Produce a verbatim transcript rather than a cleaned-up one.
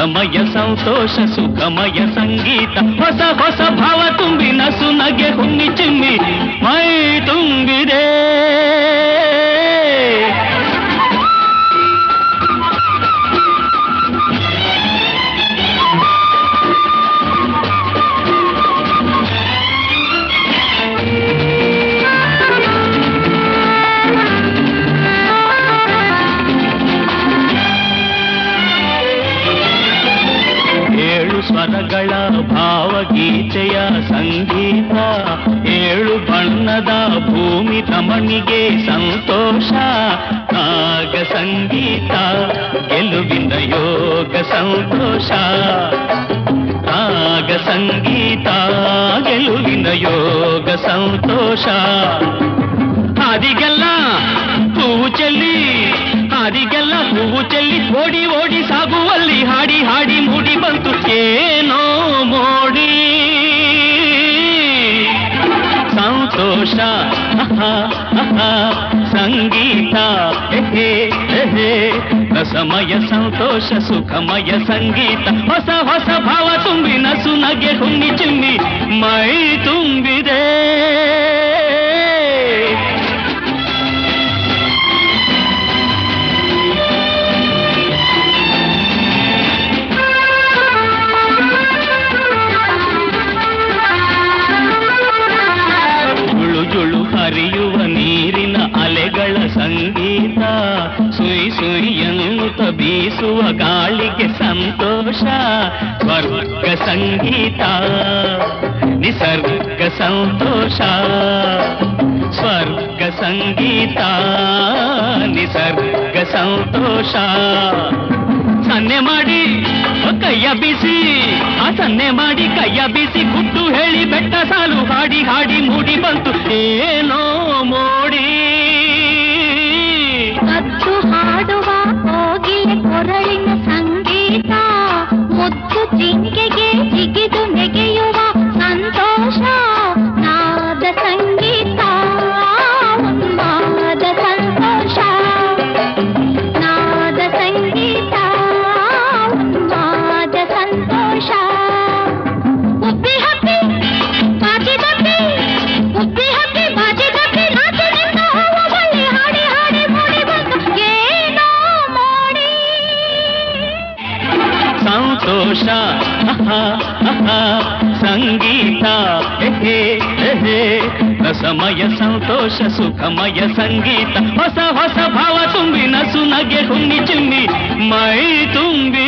ರಸಮಯ ಸಂತೋಷ ಸುಖಮಯ ಸಂಗೀತ ಹೊಸ ಹೊಸ ಭಾವ ತುಂಬಿ ನಸು ನಗೆ ಹುಣ್ಣಿ ಚಿಮ್ಮಿ ಮೈ ತುಂಬಿದೆ. ಸ್ವರಗಳ ಭಾವಗೀತೆಯ ಸಂಗೀತ ಏಳು ಬಣ್ಣದ ಭೂಮಿ ರಮಣಿಗೆ ಸಂತೋಷ. ರಾಗ ಸಂಗೀತ ಗೆಲುವಿನ ಯೋಗ ಸಂತೋಷ. ರಾಗ ಸಂಗೀತ ಗೆಲುವಿನ ಯೋಗ ಸಂತೋಷ. ಹಾದಿಗೆಲ್ಲ ಹೂವು ಚೆಲ್ಲಿ ಹಾದಿಗೆಲ್ಲ ಹೂವು ಚೆಲ್ಲಿ ಓಡಿ ಓಡಿ ಸಾಗುವಲ್ಲಿ ಹಾಡಿ ಹಾಡಿ ಮೂಡಿ ಬಂತು ಏನೋ ಮೋಡಿ ಸಂತೋಷ. ಸಂಗೀತ ರಸಮಯ ಸಂತೋಷ ಸುಖಮಯ ಸಂಗೀತ ಹೊಸ ಹೊಸ ಭಾವ ತುಂಬಿ ನಸು ನಗೆ ಹುಣ್ಣಿ ಚಿಮ್ಮಿ ಮೈ ತುಂಬಿದೆ. ಹರಿಯುವ ನೀರಿನ ಅಲೆಗಳ ಸಂಗೀತ ಸುಯಿ ಸುಯಿ ಎನ್ನುತ್ತ ಬೀಸುವ ಗಾಳಿಗೆ ಸಂತೋಷ. ಸ್ವರ್ಗ ಸಂಗೀತ ನಿಸರ್ಗ ಸಂತೋಷ. ಸ್ವರ್ಗ ಸಂಗೀತ ನಿಸರ್ಗ ಸಂತೋಷ. ಸನ್ನೆ ಮಾಡಿ ಕೈಯ ಬೀಸಿ ಆ ಸನ್ನೆ ಮಾಡಿ ಕೈಯ ಬೀಸಿ ಗುಟ್ಟು ಹೇಳಿ ಬೆಟ್ಟ ಸಾಲು ಹಾಡಿ ಹಾಡಿ ಮೂಡಿ ಬಂತು ಏನೋ ಮೋಡಿ. ಕದ್ದು ಹಾಡುವ ಕೋಗಿಲೆ ಕೊರಳಿನ ಸಂಗೀತ ಮುದ್ದು ಜಿಂಕೆಗೆ ಜಿಗಿದು ನೆಗೆಯುವ ಸಂತೋಷ. ನಾದ ಸಂಗೀತ ಉನ್ಮಾದ ಸಂತೋಷ. ನಾದ ಸಂಗೀತ ಉನ್ಮಾದ ಸಂತೋಷ. ಉಬ್ಬಿ ಹಬ್ಬಿ ಬಾಜಿ ದಬ್ಬಿ ಉಬ್ಬಿ ಹಬ್ಬಿ ಬಾಜಿ ದಬ್ಬಿ ನಾಚಿನಿಂದ ಹೋವ ಬಳ್ಳಿ ಹಾಡಿ ಹಾಡಿ ಮೂಡಿ ಬಂತು ಏನೋ ಮೋಡಿ ಸಂತೋಷ. ಸಂಗೀತ ರಸಮಯ ಸಂತೋಷ ಸುಖಮಯ ಸಂಗೀತ ಹೊಸ ಹೊಸ ಭಾವ ತುಂಬಿ ನಸು ನಗೆ ಹುಣ್ಣಿ ಚಿಮ್ಮಿ ಮೈ ತುಂಬಿ